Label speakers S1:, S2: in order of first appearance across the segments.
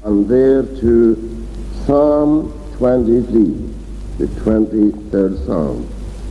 S1: And there to Psalm 23, the 23rd Psalm.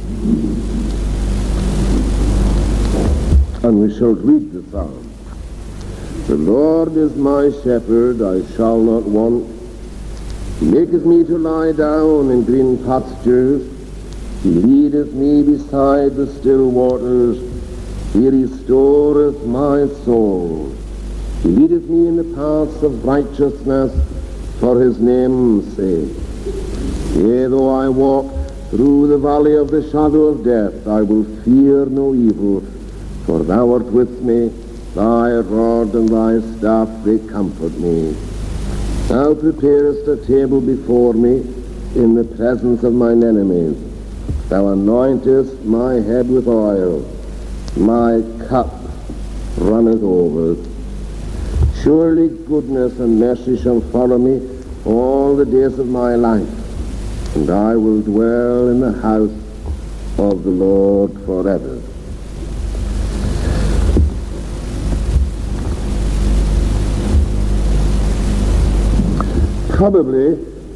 S1: And we shall read the Psalm. The Lord is my shepherd, I shall not want. He maketh me to lie down in green pastures. He leadeth me beside the still waters. He restoreth my soul. He leadeth me in the paths of righteousness for his name's sake. Yea, though I walk through the valley of the shadow of death, I will fear no evil, for thou art with me. Thy rod and thy staff, they comfort me. Thou preparest a table before me in the presence of mine enemies. Thou anointest my head with oil. My cup runneth over. Surely goodness and mercy shall follow me all the days of my life, and I will dwell in the house of the Lord forever. Probably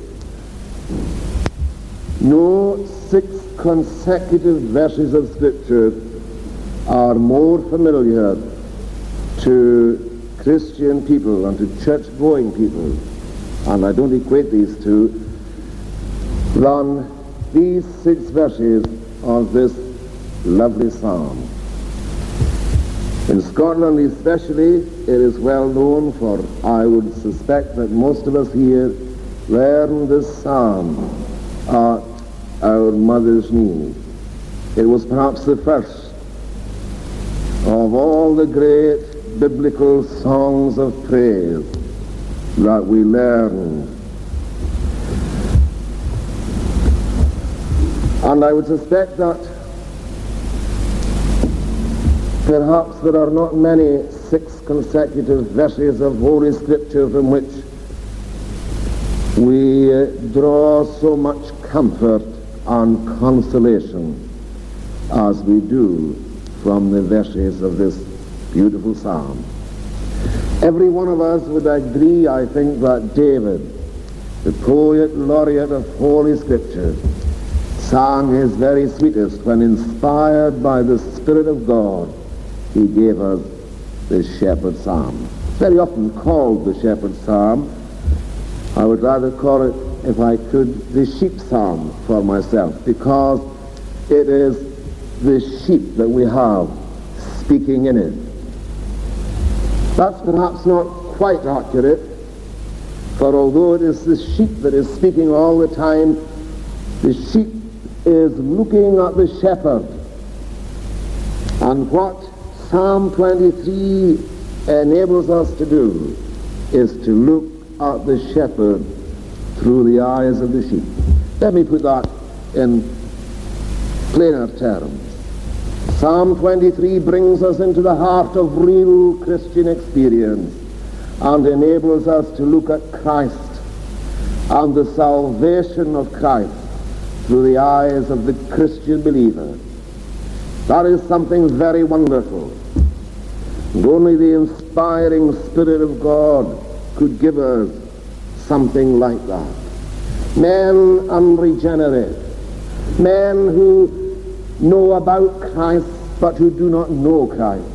S1: no 6 consecutive verses of Scripture are more familiar to Christian people and to church-going people, and I don't equate these two, than these 6 verses of this lovely psalm. In Scotland especially, it is well known, for I would suspect that most of us here learned this psalm at our mother's knee. It was perhaps the first of all the great biblical songs of praise that we learned. And I would suspect that perhaps there are not many 6 consecutive verses of Holy Scripture from which we draw so much comfort and consolation as we do from the verses of this beautiful psalm. Every one of us would agree, I think, that David, the poet laureate of Holy Scripture, sang his very sweetest when, inspired by the Spirit of God, he gave us the Shepherd Psalm. Very often called the Shepherd Psalm. I would rather call it, if I could, the Sheep Psalm for myself, because it is the sheep that we have speaking in it. That's perhaps not quite accurate, for although it is the sheep that is speaking all the time, the sheep is looking at the shepherd. And what Psalm 23 enables us to do is to look at the shepherd through the eyes of the sheep. Let me put that in plainer terms. Psalm 23 brings us into the heart of real Christian experience and enables us to look at Christ and the salvation of Christ through the eyes of the Christian believer. That is something very wonderful. And only the inspiring Spirit of God could give us something like that. Men unregenerate, men who know about Christ but who do not know Christ,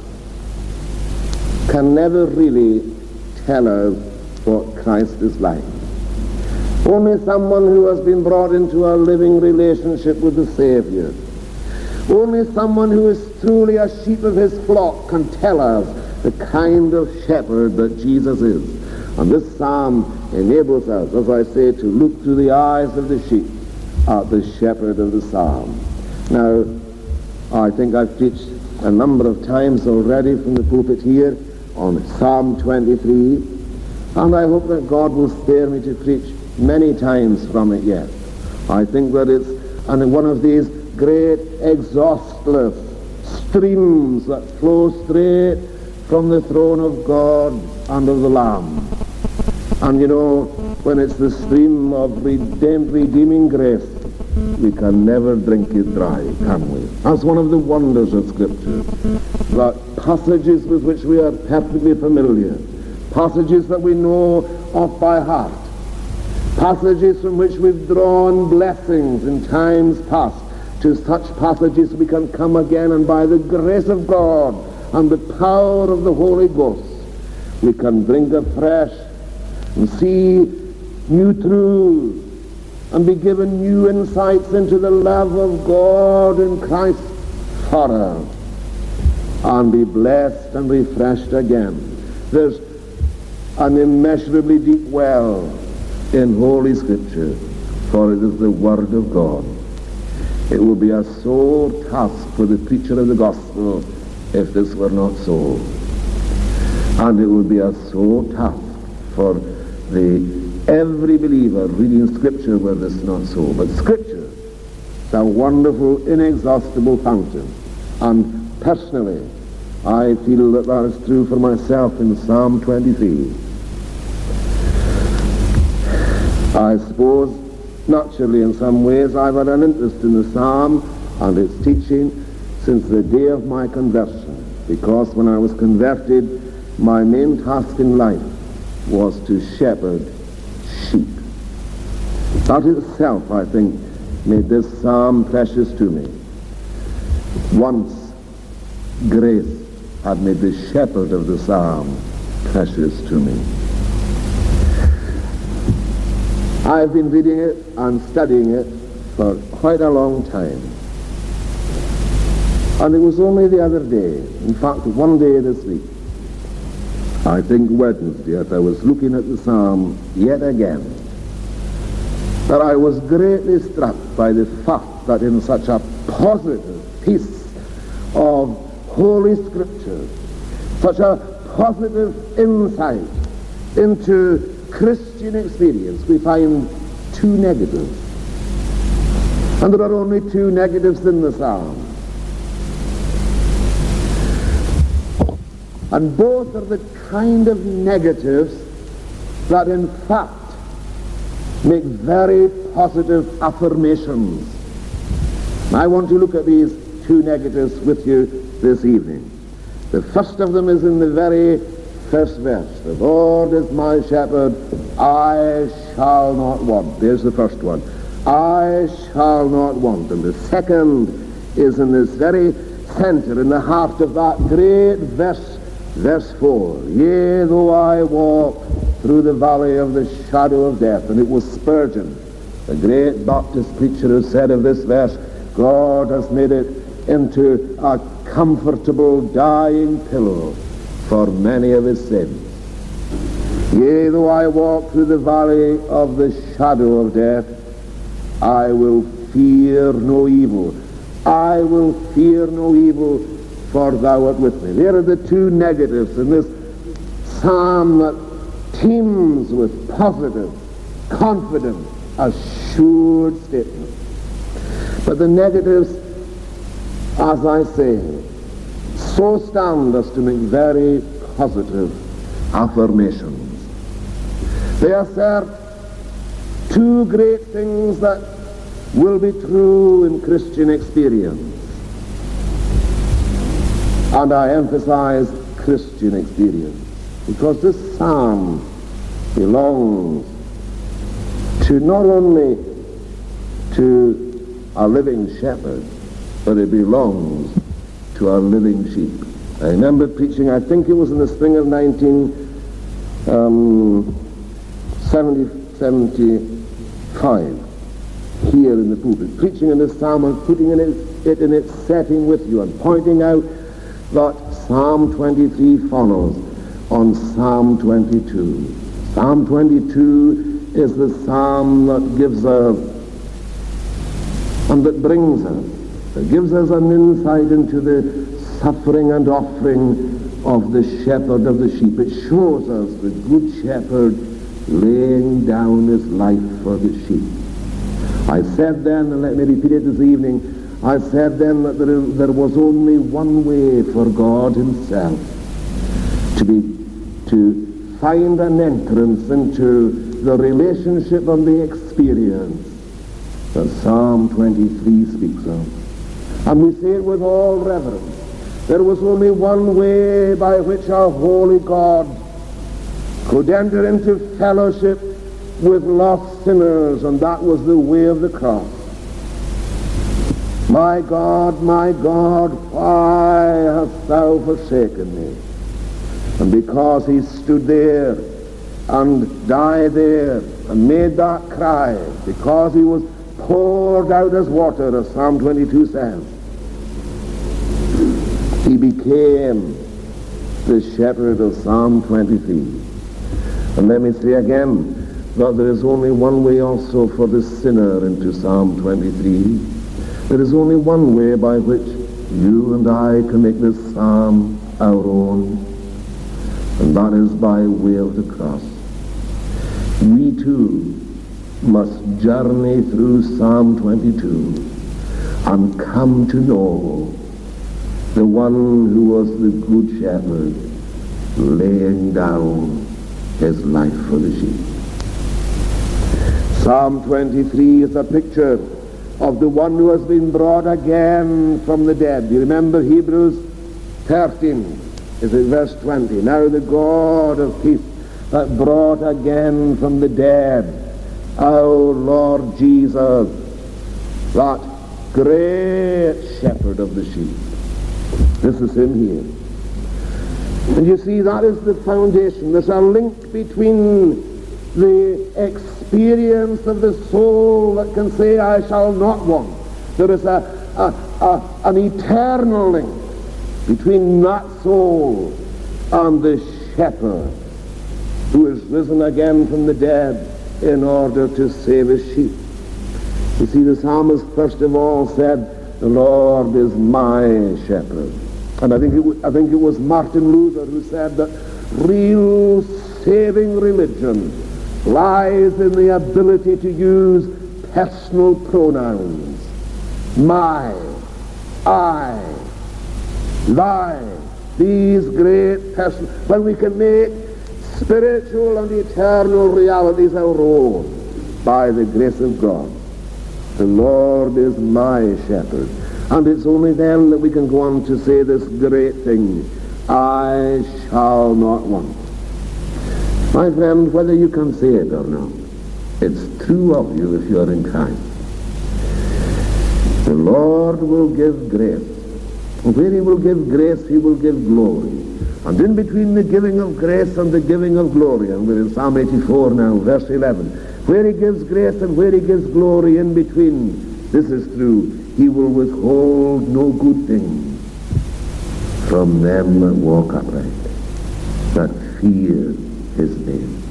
S1: can never really tell us what Christ is like. Only someone who has been brought into a living relationship with the Savior, only someone who is truly a sheep of his flock can tell us the kind of shepherd that Jesus is. And this psalm enables us, as I say, to look through the eyes of the sheep at the shepherd of the psalm. Now, I think I've preached a number of times already from the pulpit here on Psalm 23, and I hope that God will spare me to preach many times from it yet. I think that it's one of these great exhaustless streams that flow straight from the throne of God and of the Lamb. And you know, when it's the stream of redeeming grace, we can never drink it dry, can we? That's one of the wonders of Scripture, that passages with which we are perfectly familiar passages that we know of by heart, passages from which we've drawn blessings in times past. To such passages we can come again, and by the grace of God and the power of the Holy Ghost, we can drink afresh and see new truths and be given new insights into the love of God in Christ for us, and be blessed and refreshed again. There's an immeasurably deep well in Holy Scripture, for it is the Word of God. It will be a sore task for the preacher of the gospel if this were not so. And it will be a sore task for every believer reading Scripture were this not so. But Scripture is a wonderful, inexhaustible fountain. And personally, I feel that that is true for myself in Psalm 23. I suppose, naturally, in some ways, I've had an interest in the Psalm and its teaching since the day of my conversion, because when I was converted, my main task in life was to shepherd sheep. That itself, I think, made this Psalm precious to me. Once, grace had made the shepherd of the Psalm precious to me. I've been reading it and studying it for quite a long time. And it was only the other day, in fact one day this week, I think Wednesday, as I was looking at the Psalm yet again, that I was greatly struck by the fact that in such a positive piece of Holy Scripture, such a positive insight into Christian experience, we find two negatives. And there are only two negatives in the Psalm. And both are the kind of negatives that in fact make very positive affirmations. I want to look at these two negatives with you this evening. The first of them is in the very first verse. The Lord is my shepherd, I shall not want. There's the first one. I shall not want. And the second is in this very center, in the heart of that great verse, verse 4. Yea, though I walk through the valley of the shadow of death. And it was Spurgeon, the great Baptist preacher, who said of this verse, God has made it into a comfortable dying pillow for many of his sins. Yea, though I walk through the valley of the shadow of death, I will fear no evil. I will fear no evil, for thou art with me. There are the two negatives in this psalm that teems with positive, confident, assured statements. But the negatives, as I say, so stand as to make very positive affirmations. They assert two great things that will be true in Christian experience. And I emphasize Christian experience, because this psalm belongs to not only to a living shepherd, but it belongs to our living sheep. I remember preaching, I think it was in the spring of 1975, here in the pulpit, preaching in this psalm and putting it in its setting with you and pointing out that Psalm 23 follows on Psalm 22. Psalm 22 is the psalm that gives us and that brings us, that gives us an insight into the suffering and offering of the shepherd of the sheep. It shows us the good shepherd laying down his life for the sheep. I said then, and let me repeat it this evening, I said then that there was only one way for God himself to find an entrance into the relationship and the experience that Psalm 23 speaks of. And we say it with all reverence. There was only one way by which our holy God could enter into fellowship with lost sinners, and that was the way of the cross. My God, why hast thou forsaken me? And because he stood there and died there and made that cry, because he was poured out as water, as Psalm 22 says, he became the shepherd of Psalm 23. And let me say again that there is only one way also for the sinner into Psalm 23. There is only one way by which you and I can make this psalm our own, and that is by way of the cross. We too must journey through Psalm 22 and come to know the one who was the good shepherd, laying down his life for the sheep. Psalm 23 is a picture of the one who has been brought again from the dead. You remember Hebrews 13, is it verse 20? Now the God of peace that brought again from the dead our Lord Jesus, that great shepherd of the sheep. This is him here. And you see, that is the foundation. There's a link between the experience of the soul that can say, I shall not want. There is an eternal link between that soul and the shepherd who is risen again from the dead in order to save his sheep. You see, the psalmist first of all said, the Lord is my shepherd. And I think it was Martin Luther who said that real saving religion lies in the ability to use personal pronouns. My, I, thy, these great personal, when we can make spiritual and eternal realities our own by the grace of God. The Lord is my shepherd. And it's only then that we can go on to say this great thing, I shall not want. My friend, whether you can say it or not, it's true of you if you're in Christ. The Lord will give grace. And where he will give grace, he will give glory. And in between the giving of grace and the giving of glory, and we're in Psalm 84 now, verse 11, where he gives grace and where he gives glory in between, this is true, he will withhold no good thing from them that walk upright, that fear his name.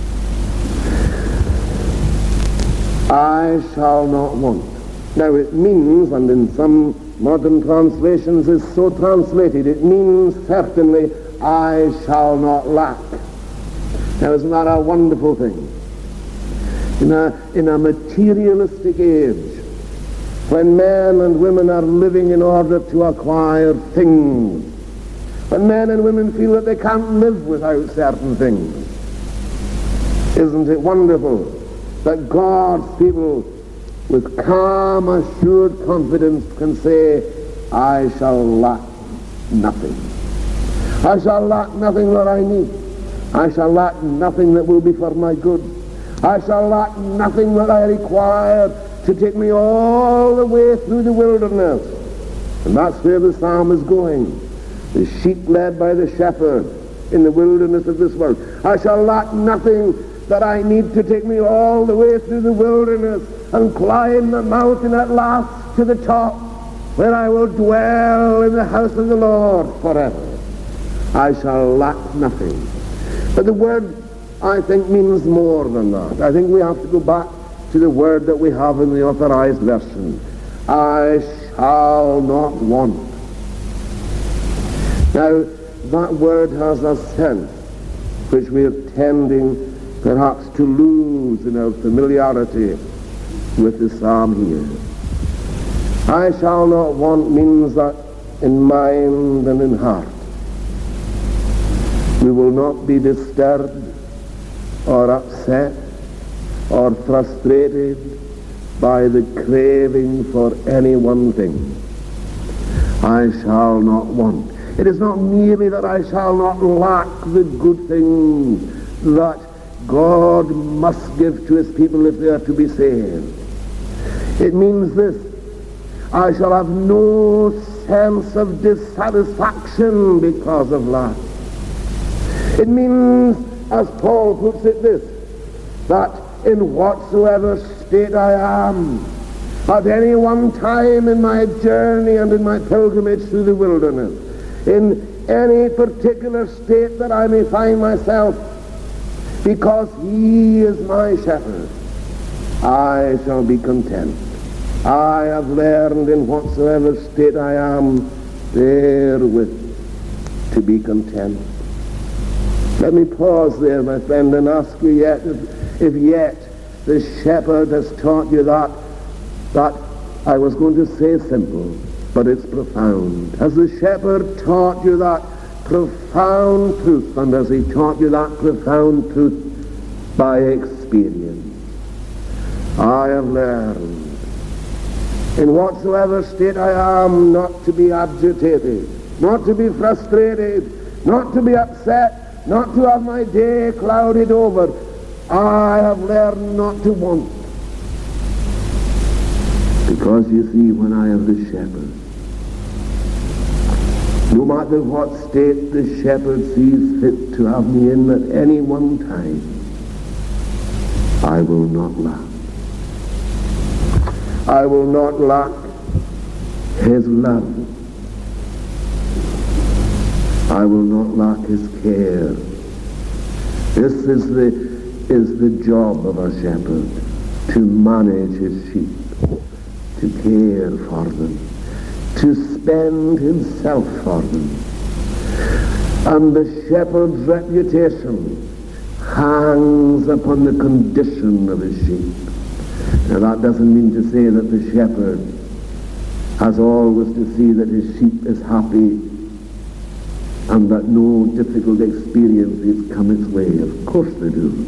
S1: I shall not want. Now it means, and in some modern translations is so translated, it means certainly, I shall not lack. Now isn't that a wonderful thing? In a materialistic age, when men and women are living in order to acquire things, when men and women feel that they can't live without certain things, isn't it wonderful that God's people with calm, assured confidence can say, I shall lack nothing. I shall lack nothing that I need. I shall lack nothing that will be for my good. I shall lack nothing that I require to take me all the way through the wilderness. And that's where the psalm is going. The sheep led by the shepherd in the wilderness of this world. I shall lack nothing that I need to take me all the way through the wilderness and climb the mountain at last to the top, where I will dwell in the house of the Lord forever. I shall lack nothing. But the word, I think, means more than that. I think we have to go back to the word that we have in the Authorized Version. I shall not want. Now, that word has a sense which we are tending perhaps to lose in our familiarity with the psalm here. I shall not want means that in mind and in heart we will not be disturbed or upset or frustrated by the craving for any one thing. I shall not want. It is not merely that I shall not lack the good things that God must give to his people if they are to be saved. It means this: I shall have no sense of dissatisfaction because of lack. It means, as Paul puts it, this, that in whatsoever state I am, at any one time in my journey and in my pilgrimage through the wilderness, in any particular state that I may find myself, because he is my shepherd, I shall be content. I have learned in whatsoever state I am therewith to be content. Let me pause there, my friend, and ask you yet if yet the shepherd has taught you that I was going to say simple, but it's profound. Has the shepherd taught you that profound truth, and has he taught you that profound truth by experience? I have learned in whatsoever state I am not to be agitated, not to be frustrated, not to be upset, not to have my day clouded over. I have learned not to want. Because you see, when I am the shepherd, no matter what state the shepherd sees fit to have me in at any one time, I will not lack. I will not lack his love. I will not lack his care. This is the job of a shepherd, to manage his sheep, to care for them, to spend himself for them. And the shepherd's reputation hangs upon the condition of his sheep. Now that doesn't mean to say that the shepherd has always to see that his sheep is happy and that no difficult experiences come its way. Of course they do.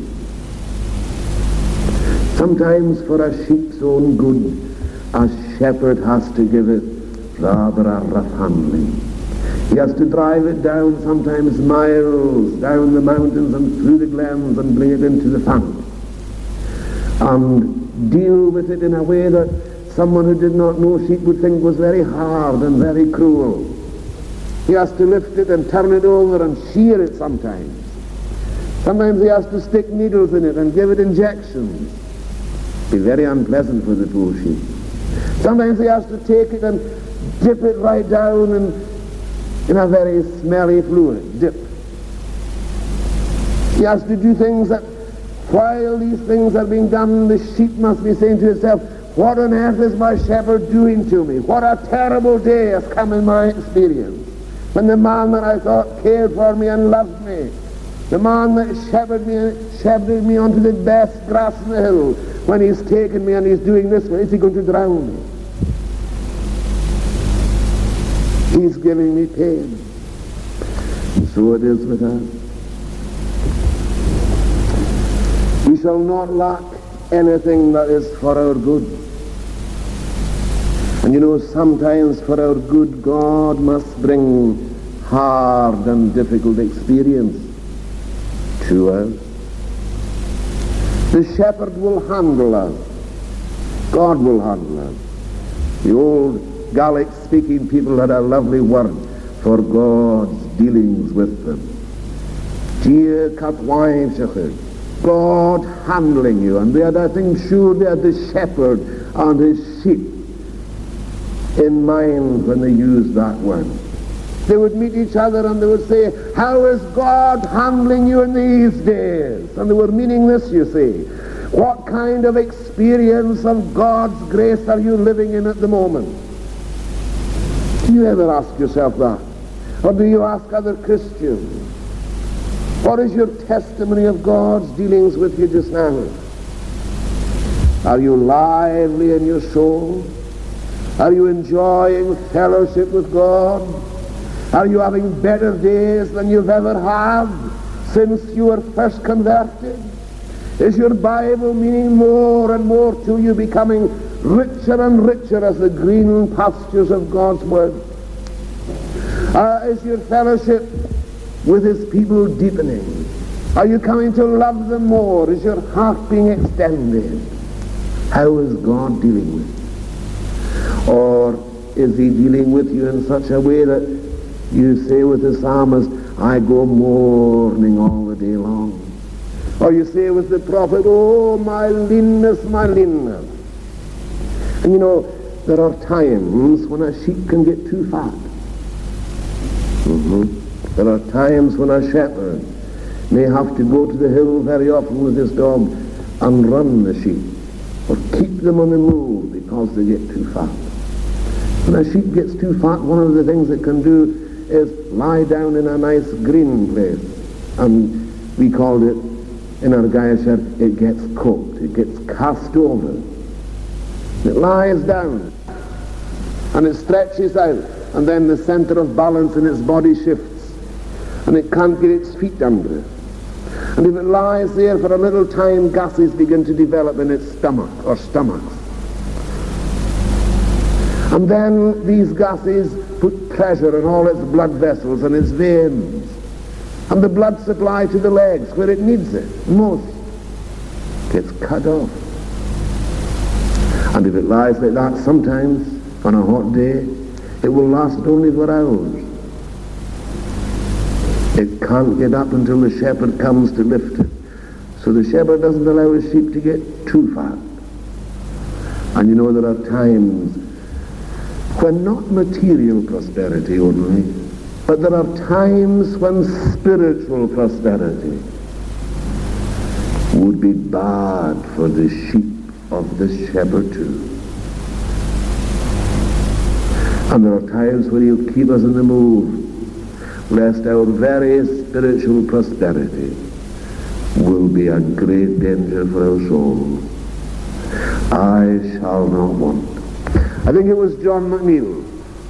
S1: Sometimes for a sheep's own good, a shepherd has to give it rather a rough handling. He has to drive it down sometimes miles, down the mountains and through the glens, and bring it into the fount, and deal with it in a way that someone who did not know sheep would think was very hard and very cruel. He has to lift it and turn it over and shear it sometimes. Sometimes he has to stick needles in it and give it injections. Be very unpleasant for the poor sheep. Sometimes he has to take it and dip it right down in a very smelly fluid. Dip. He has to do things that, while these things are being done, the sheep must be saying to itself, what on earth is my shepherd doing to me? What a terrible day has come in my experience, when the man that I thought cared for me and loved me, the man that shepherded me onto the best grass in the hill, when he's taken me and he's doing this, is he going to drown me? He's giving me pain. And so it is with us. We shall not lack anything that is for our good. And you know, sometimes for our good, God must bring hard and difficult experience to us. The shepherd will handle us. God will handle us. The old Gallic speaking people had a lovely word for God's dealings with them. Dear Katwaimshachid, God handling you. And they had, I think, sure they had the shepherd and his sheep in mind when they used that word. They would meet each other and they would say, how is God handling you in these days? And they were meaning this, you see. What kind of experience of God's grace are you living in at the moment? Do you ever ask yourself that? Or do you ask other Christians? What is your testimony of God's dealings with you just now? Are you lively in your soul? Are you enjoying fellowship with God? Are you having better days than you've ever had since you were first converted? Is your Bible meaning more and more to you, becoming richer and richer as the green pastures of God's Word? Is your fellowship with His people deepening? Are you coming to love them more? Is your heart being extended? How is God dealing with you? Or is he dealing with you in such a way that you say with the psalmist, I go mourning all the day long? Or you say with the prophet, oh, my leanness, my leanness. And you know, there are times when a sheep can get too fat. There are times when a shepherd may have to go to the hill very often with his dog and run the sheep, or keep them on the move because they get too fat. When a sheep gets too fat, one of the things it can do is lie down in a nice green place. And we called it, in our Gaelic, it gets cooked, it gets cast over. It lies down and it stretches out, and then the center of balance in its body shifts and it can't get its feet under it. And if it lies there for a little time, gases begin to develop in its stomach or stomachs. And then these gases put pressure on all its blood vessels and its veins, and the blood supply to the legs where it needs it most gets cut off. And if it lies like that, sometimes on a hot day, it will last only for hours. It can't get up until the shepherd comes to lift it. So the shepherd doesn't allow his sheep to get too fat. And you know, there are times when not material prosperity only, but there are times when spiritual prosperity would be bad for the sheep of the shepherd too. And there are times when he'll keep us in the move, lest our very spiritual prosperity will be a great danger for our souls. I shall not want. I think it was John McNeill,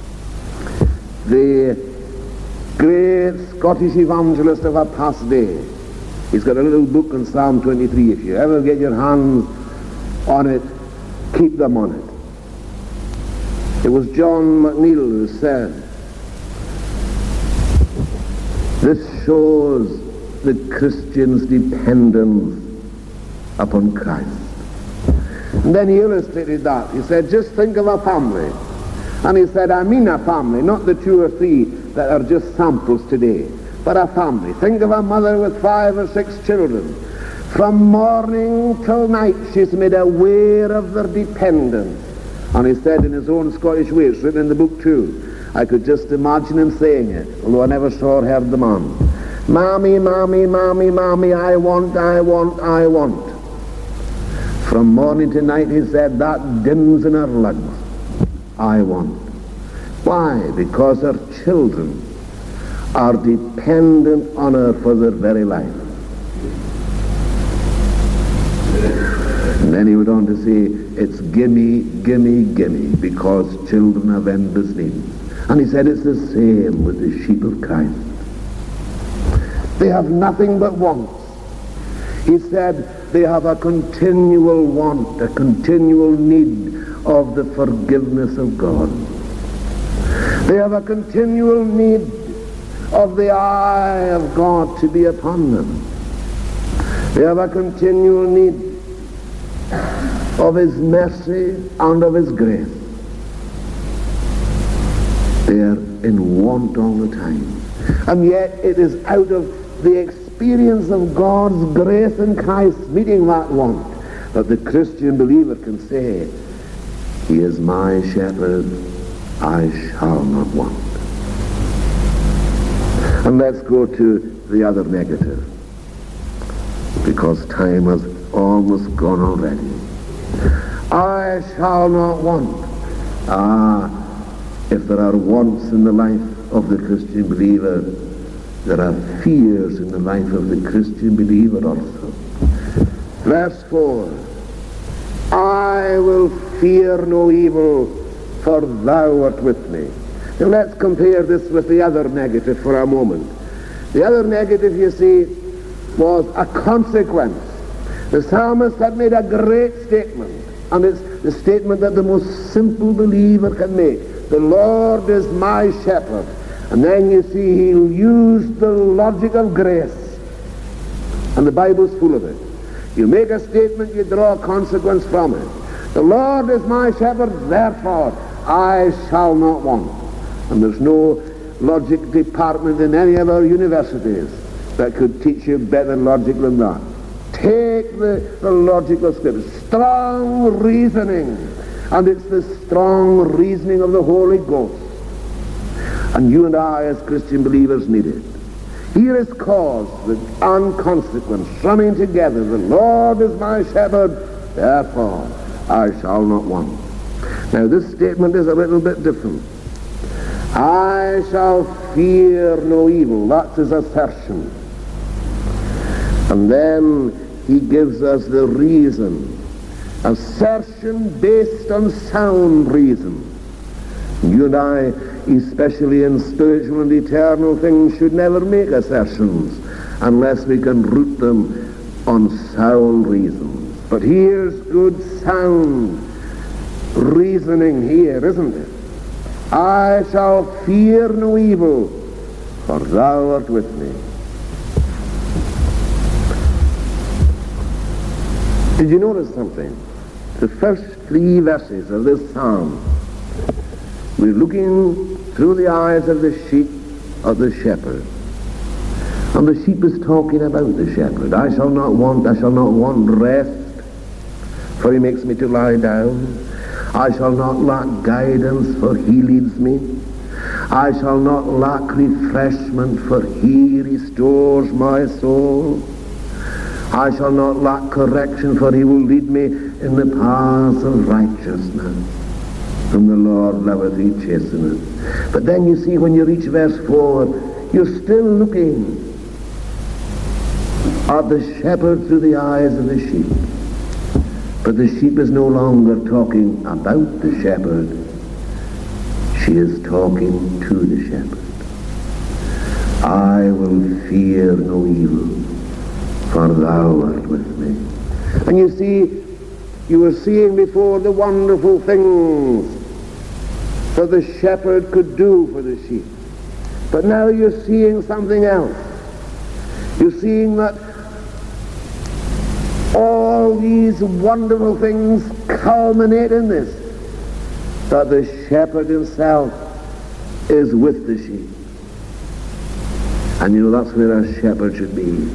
S1: the great Scottish evangelist of our past day. He's got a little book on Psalm 23. If you ever get your hands on it, keep them on it. It was John McNeill who said, this shows the Christian's dependence upon Christ. And then he illustrated that. He said, just think of a family. And he said, I mean a family, not the 2 or 3 that are just samples today, but a family. Think of a mother with 5 or 6 children. From morning till night, she's made aware of their dependence. And he said in his own Scottish way, it's written in the book too, I could just imagine him saying it, although I never saw or heard the man. Mommy, mommy, mommy, mommy, I want, I want, I want. From morning to night, he said, that dims in her lungs. I want. Why? Because her children are dependent on her for their very life. And then he went on to say, it's gimme, gimme, gimme, because children have endless needs. And he said it's the same with the sheep of Christ. They have nothing but wants. He said they have a continual want, a continual need of the forgiveness of God. They have a continual need of the eye of God to be upon them. They have a continual need of his mercy and of his grace. They are in want all the time. And yet it is out of the experience of God's grace in Christ meeting that want that the Christian believer can say, he is my shepherd, I shall not want. And let's go to the other negative, because time has almost gone already. I shall not want. If there are wants in the life of the Christian believer, there are fears in the life of the Christian believer also. Verse 4, I will fear no evil, for thou art with me. Now let's compare this with the other negative for a moment. The other negative, you see, was a consequence. The psalmist had made a great statement, and it's the statement that the most simple believer can make. The Lord is my shepherd. And then you see he'll use the logic of grace And the Bible's full of it. You make a statement, you draw a consequence from it. The Lord is my shepherd, therefore I shall not want. And there's no logic department in any of our universities that could teach you better logic than that. Take the logic of Scripture, strong reasoning, and it's the strong reasoning of the Holy Ghost. And you and I as Christian believers need it. Here is cause and consequence running together. The Lord is my shepherd, therefore I shall not want. Now this statement is a little bit different. I shall fear no evil. That's his assertion. And then he gives us the reason. Assertion based on sound reason. You and I, especially in spiritual and eternal things, should never make assertions unless we can root them on sound reasons. But here's good sound reasoning here, isn't it? I shall fear no evil, for thou art with me. Did you notice something? The first 3 verses of this psalm, we're looking through the eyes of the sheep of the shepherd. And the sheep is talking about the shepherd. I shall not want rest, for he makes me to lie down. I shall not lack guidance, for he leads me. I shall not lack refreshment, for he restores my soul. I shall not lack correction, for he will lead me in the paths of righteousness. Whom the Lord loveth, he chasteneth. But then you see, when you reach verse 4, you're still looking at the shepherd through the eyes of the sheep. But the sheep is no longer talking about the shepherd. She is talking to the shepherd. I will fear no evil, for thou art with me. And you see, you were seeing before the wonderful things that the shepherd could do for the sheep. But now you're seeing something else. You're seeing that all these wonderful things culminate in this, that the shepherd himself is with the sheep. And you know, that's where a shepherd should be.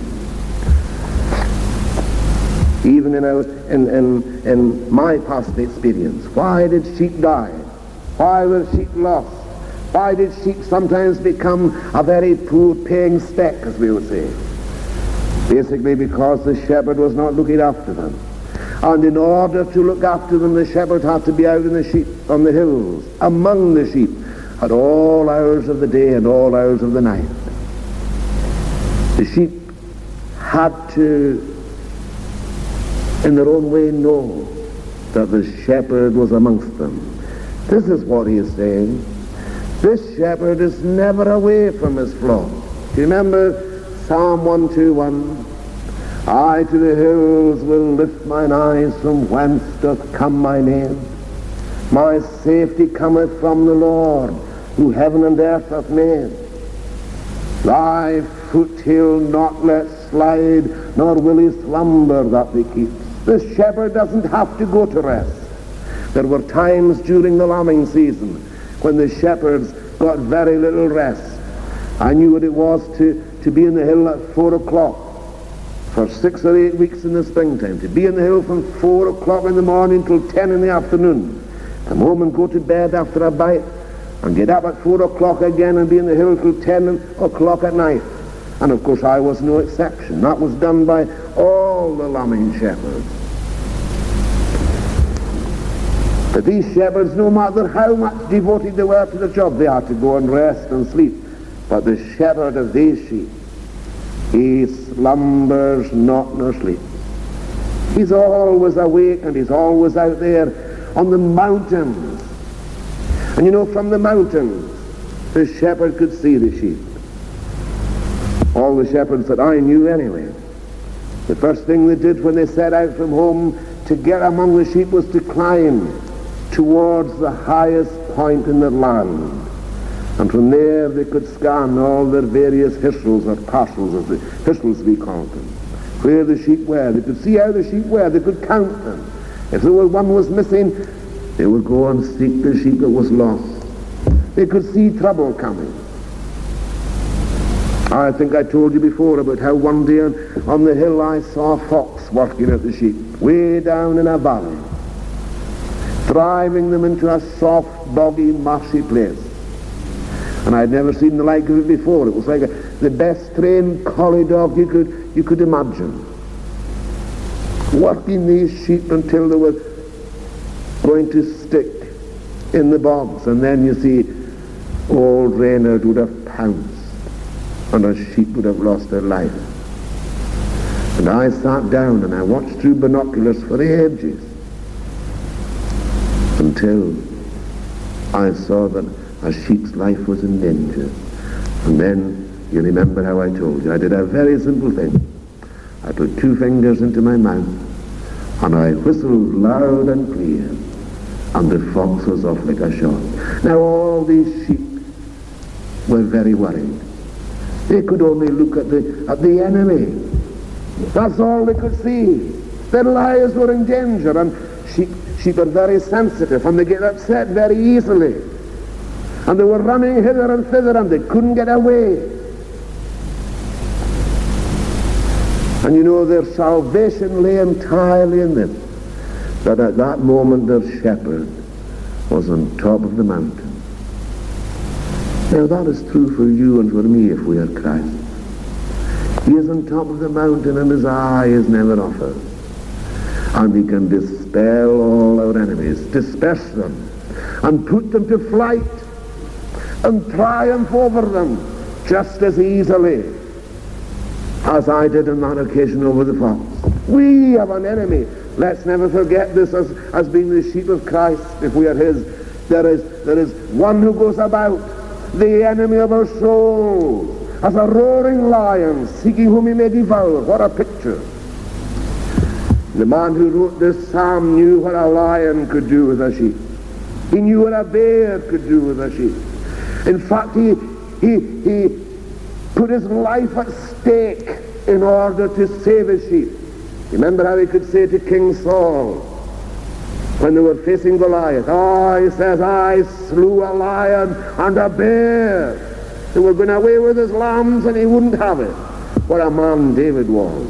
S1: Even in my past experience, why did sheep die? Why were sheep lost? Why did sheep sometimes become a very poor paying speck, as we would say? Basically because the shepherd was not looking after them. And in order to look after them, the shepherd had to be out in the sheep, on the hills, among the sheep, at all hours of the day and all hours of the night. The sheep had to, in their own way, know that the shepherd was amongst them. This is what he is saying. This shepherd is never away from his flock. Do you remember Psalm 121? I to the hills will lift mine eyes, from whence doth come mine aid. My safety cometh from the Lord, who heaven and earth hath made. Thy foot he'll not let slide, nor will he slumber that thee keeps. The shepherd doesn't have to go to rest. There were times during the lambing season when the shepherds got very little rest. I knew what it was to be in the hill at 4 o'clock for 6 or 8 weeks in the springtime, to be in the hill from 4 o'clock in the morning till 10 in the afternoon, come home and go to bed after a bite, and get up at 4 o'clock again and be in the hill till 10 o'clock at night. And of course I was no exception. That was done by all the lambing shepherds. But these shepherds, no matter how much devoted they were to the job, they had to go and rest and sleep. But the shepherd of these sheep, he slumbers not nor sleep. He's always awake, and he's always out there on the mountains. And you know, from the mountains, the shepherd could see the sheep. All the shepherds that I knew anyway, the first thing they did when they set out from home to get among the sheep was to climb towards the highest point in their land. And from there they could scan all their various hissels or parcels, as the hissels we called them. where the sheep were. They could see how the sheep were. They could count them. If there was one was missing, they would go and seek the sheep that was lost. They could see trouble coming. I think I told you before about how one day on the hill I saw a fox working at the sheep, way down in a valley, driving them into a soft, boggy, marshy place. And I'd never seen the like of it before. It was like the best trained collie dog you could imagine, working these sheep until they were going to stick in the bogs. And then you see old Reynard would have pounced and a sheep would have lost her life. And I sat down and I watched through binoculars for ages until I saw that a sheep's life was in danger. And then you remember how I told you. I did a very simple thing. I put 2 fingers into my mouth and I whistled loud and clear, and the fox was off like a shot. Now all these sheep were very worried. They could only look at the enemy. That's all they could see. Their lives were in danger, and sheep are very sensitive, and they get upset very easily. And they were running hither and thither, and they couldn't get away. And you know, their salvation lay entirely in this, that at that moment their shepherd was on top of the mountain. Now that is true for you and for me if we are Christ. He is on top of the mountain and his eye is never off us. And he can dispel all our enemies, disperse them, and put them to flight, and triumph over them just as easily as I did on that occasion over the fox. We have an enemy. Let's never forget this as being the sheep of Christ. If we are his, there is one who goes about, the enemy of our souls, as a roaring lion seeking whom he may devour. What a picture. The man who wrote this psalm knew what a lion could do with a sheep. He knew what a bear could do with a sheep. In fact, he put his life at stake in order to save his sheep. Remember how he could say to King Saul, when they were facing Goliath, he says, I slew a lion and a bear. They were going away with his lambs and he wouldn't have it. What a man David was.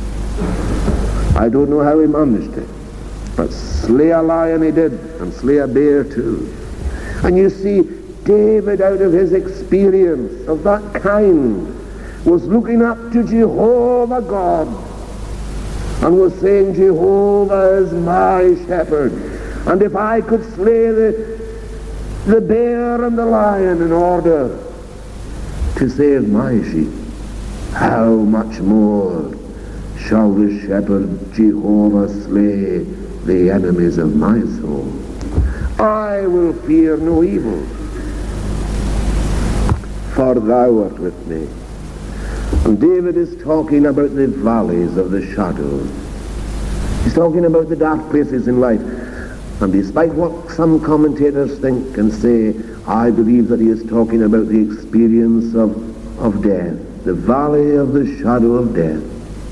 S1: I don't know how he managed it, but slay a lion he did, and slay a bear too. And you see, David, out of his experience of that kind, was looking up to Jehovah God and was saying, Jehovah is my shepherd, and if I could slay the bear and the lion in order to save my sheep, how much more shall the shepherd Jehovah slay the enemies of my soul? I will fear no evil, for thou art with me. And David is talking about the valleys of the shadows. He's talking about the dark places in life. And despite what some commentators think and say, I believe that he is talking about the experience of death, the valley of the shadow of death.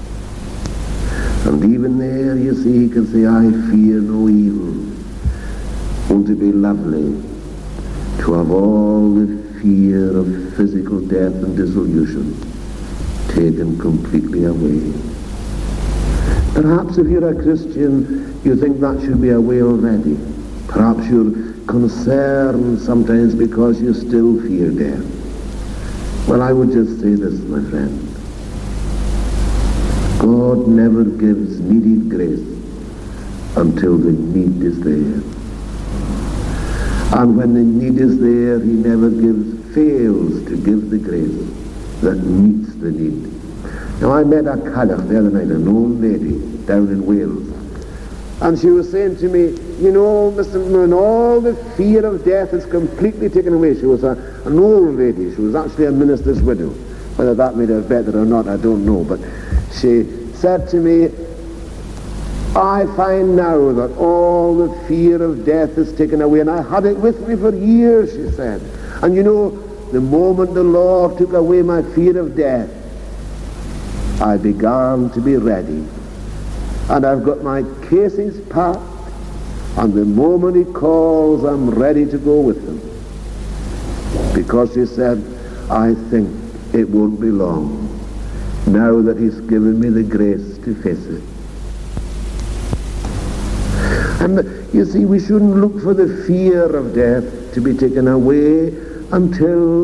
S1: And even there, you see, he can say, I fear no evil. Won't it be lovely to have all the fear of physical death and dissolution taken completely away? Perhaps if you're a Christian, you think that should be away already. Perhaps you're concerned sometimes because you still fear death. Well, I would just say this, my friend. God never gives needed grace until the need is there. And when the need is there, he never fails to give the grace that meets the need. Now, I met a Cailleach the other night, an old lady down in Wales, and she was saying to me, you know, Mr. McMillan, all the fear of death is completely taken away. She was an old lady. She was actually a minister's widow. Whether that made her better or not, I don't know. But she said to me, I find now that all the fear of death is taken away. And I had it with me for years, she said. And you know, the moment the Lord took away my fear of death, I began to be ready. And I've got my cases packed, and the moment he calls, I'm ready to go with him. Because he said, I think it won't be long, now that he's given me the grace to face it. And you see, we shouldn't look for the fear of death to be taken away until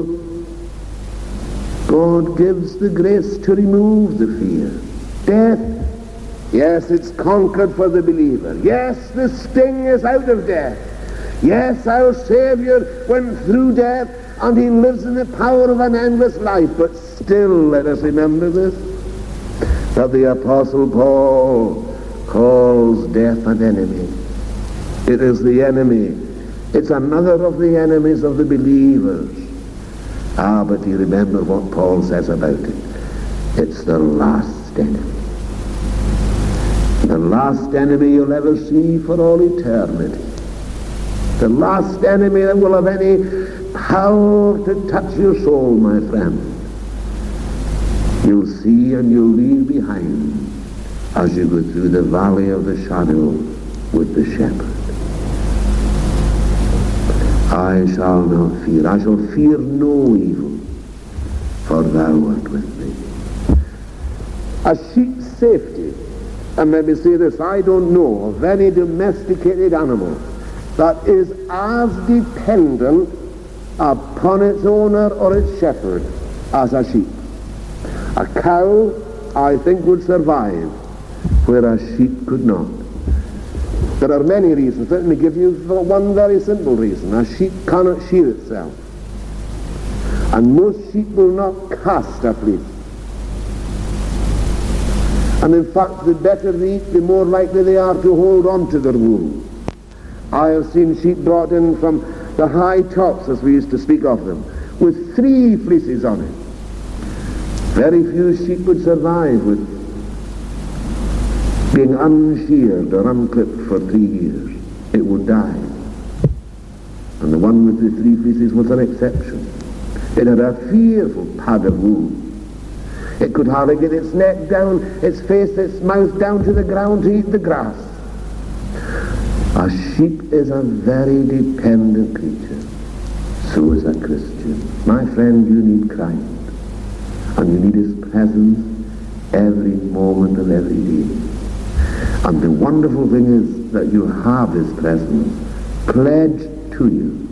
S1: God gives the grace to remove the fear. Death, yes, it's conquered for the believer. Yes, the sting is out of death. Yes, our Savior went through death and he lives in the power of an endless life. But still, let us remember this, that the Apostle Paul calls death an enemy. It is the enemy. It's another of the enemies of the believers. But you remember what Paul says about it. It's the last enemy. The last enemy you'll ever see for all eternity. The last enemy that will have any power to touch your soul, my friend. You'll see and you'll leave behind as you go through the valley of the shadow with the shepherd. I shall not fear. I shall fear no evil, for thou art with me. A sheep's safety, and let me say this, I don't know of any domesticated animal that is as dependent upon its owner or its shepherd as a sheep. A cow, I think, would survive where a sheep could not. There are many reasons. Let me give you one very simple reason. A sheep cannot shear itself. And most sheep will not cast a fleece. And in fact, the better they eat, the more likely they are to hold on to their wool. I have seen sheep brought in from the high tops, as we used to speak of them, with 3 fleeces on it. Very few sheep would survive with being unsheared or unclipped for 3 years. It would die. And the one with the 3 fleeces was an exception. It had a fearful pad of wool. It could hardly get its neck down, its face, its mouth down to the ground to eat the grass. A sheep is a very dependent creature. So is a Christian. My friend, you need Christ. And you need his presence every moment of every day. And the wonderful thing is that you have his presence pledged to you.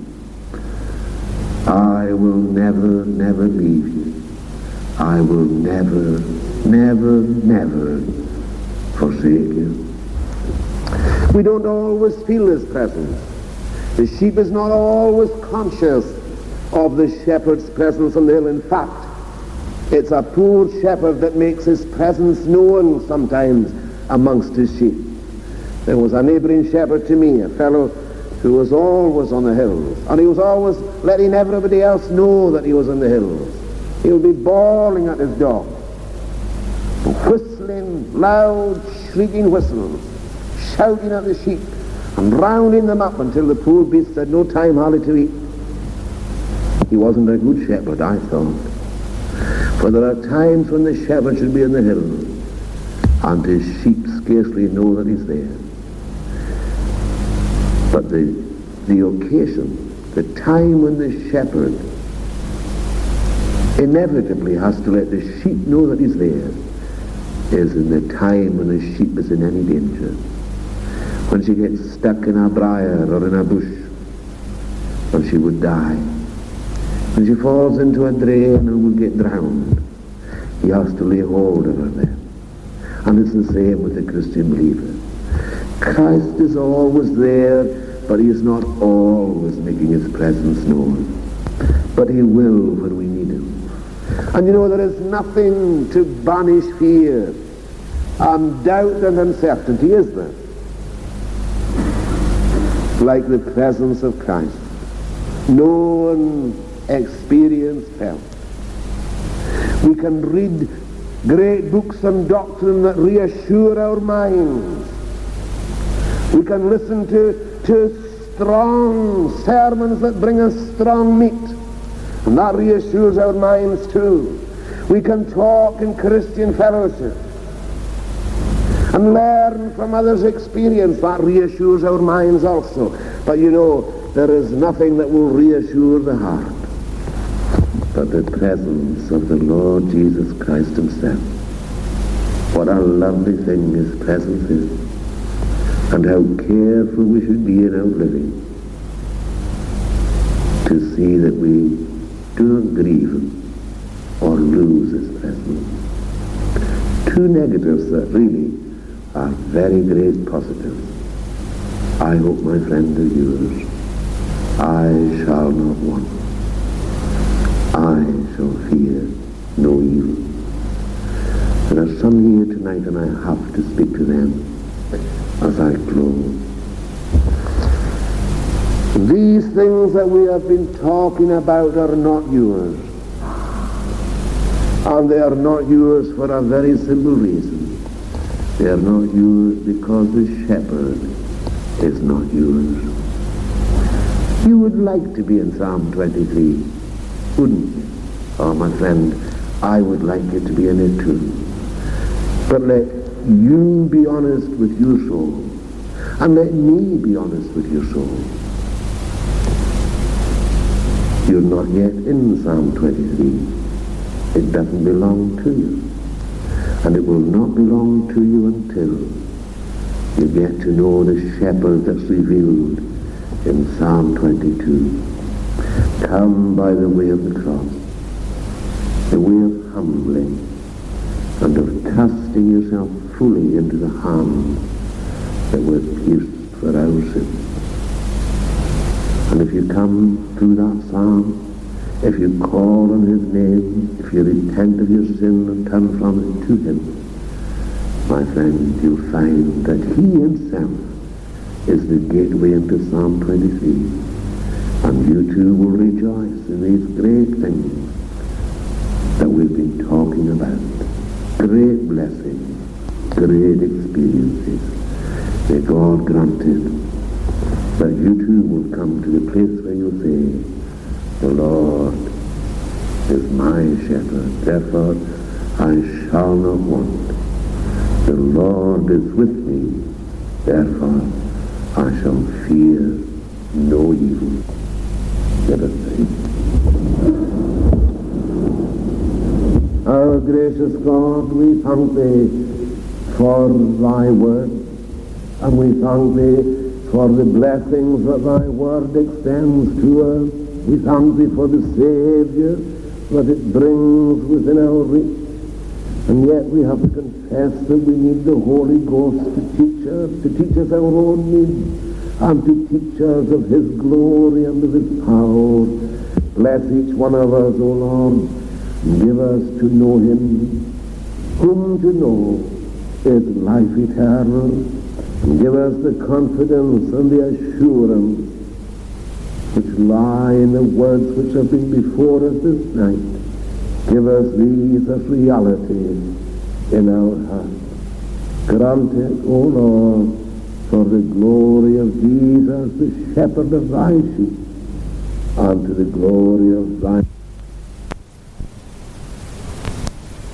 S1: I will never, never leave you. I will never, never, never forsake you. We don't always feel his presence. The sheep is not always conscious of the shepherd's presence on the hill. In fact, it's a poor shepherd that makes his presence known sometimes amongst his sheep. There was a neighboring shepherd to me, a fellow who was always on the hills, and he was always letting everybody else know that he was on the hills. He would be bawling at his dog, whistling loud, shrieking whistles, shouting at the sheep and rounding them up until the poor beasts had no time hardly to eat. He wasn't a good shepherd, I thought. For there are times when the shepherd should be in the hills and his sheep scarcely know that he's there. But the occasion, the time when the shepherd inevitably has to let the sheep know that he's there is in the time when the sheep is in any danger. When she gets stuck in a briar or in a bush, or she would die. When she falls into a drain and will get drowned, he has to lay hold of her then. And it's the same with the Christian believer. Christ is always there, but he is not always making his presence known. But he will when we need him. And you know, there is nothing to banish fear and doubt and uncertainty, is there? Like the presence of Christ. Known, experienced, felt. We can read great books on doctrine that reassure our minds. We can listen to strong sermons that bring us strong meat, and that reassures our minds too. We can talk in Christian fellowship and learn from others' experience. That reassures our minds also. But you know, there is nothing that will reassure the heart but the presence of the Lord Jesus Christ himself. What a lovely thing his presence is, and how careful we should be in our living to see that we don't grieve him or lose his presence. Two negatives that really are very great positives. I hope, my friend, are yours. I shall not want. I shall fear no evil. There are some here tonight, and I have to speak to them as I close. These things that we have been talking about are not yours. And they are not yours for a very simple reason. They are not yours because the shepherd is not yours. You would like to be in Psalm 23, wouldn't you? Oh, my friend, I would like you to be in it too. But let you be honest with your soul, and let me be honest with your soul. You're not yet in Psalm 23. It doesn't belong to you. And it will not belong to you until you get to know the shepherd that's revealed in Psalm 22. Come by the way of the cross, the way of humbling, and of casting yourself fully into the hands that were pierced for our sins. And if you come through that psalm, if you call on his name, if you repent of your sin and turn from it to him, my friend, you'll find that he himself is the gateway into Psalm 23. And you too will rejoice in these great things that we've been talking about. Great blessings, great experiences. May God grant it that you too will come to the place where you say, the Lord is my shepherd, therefore I shall not want. The Lord is with me, therefore I shall fear no evil. Let us pray. Our gracious God, we thank thee for thy word, and we thank thee for the blessings that thy word extends to us. We thank thee for the Savior that it brings within our reach. And yet we have to confess that we need the Holy Ghost to teach us our own needs, and to teach us of his glory and of his power. Bless each one of us, O Lord, and give us to know him, whom to know is life eternal, and give us the confidence and the assurance which lie in the words which have been before us this night. Give us these as realities in our hearts. Grant it, O Lord, for the glory of Jesus, the shepherd of thy sheep, and to the glory of thy